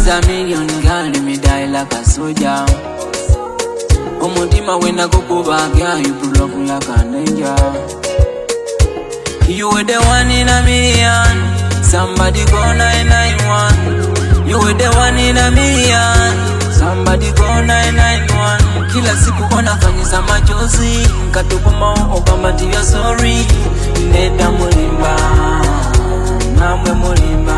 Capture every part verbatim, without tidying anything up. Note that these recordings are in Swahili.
is a million, girl, let me die like a soldier. Omutima wena kukuba, girl, you pull up like a ninja. You were the one in a million, somebody call nine nine one. You were the one in a million, somebody call nine nine one. Kila siku wanafanyisa machozi, katukuma okamba tiya sorry. Neda mulimba, namwe mulimba.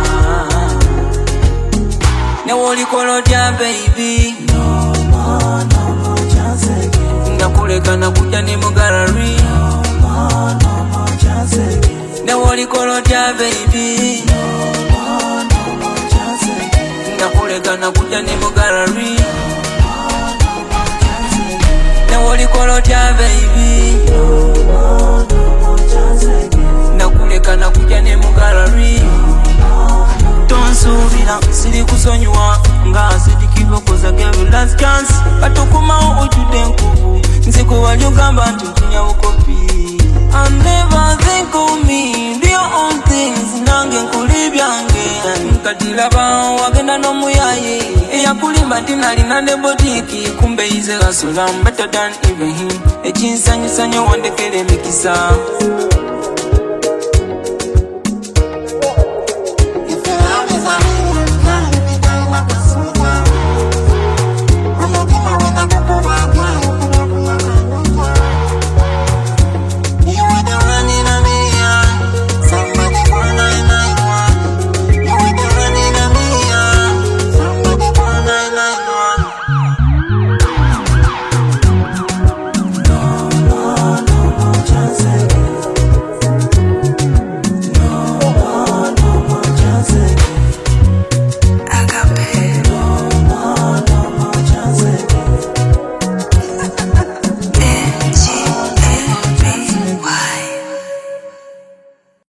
Newoli kolodya baby, no more, no more chance again. Nakuleka nakuja ni mu gallery, no more, no more chance again. Newoli kolodya baby, no more, no more chance again. Nakuleka nakuja ni mu gallery, no more, no more chance again. Newoli kolodya baby, no more, no more chance again. Nakuleka nakuja ni mu gallery. Tonsubira siri kusonywa nga sidikivo koza give last chance batukuma ojude nkubu nziko walyogamba nti ntinya ukopi. I never think of me do your own things nange nkulibyange nkatilaba wagenda n'omuyaye eyakulimba tinalina ne botiki kumbe ize gasola better than even him ekinsanyusanyo wandekere emikisa.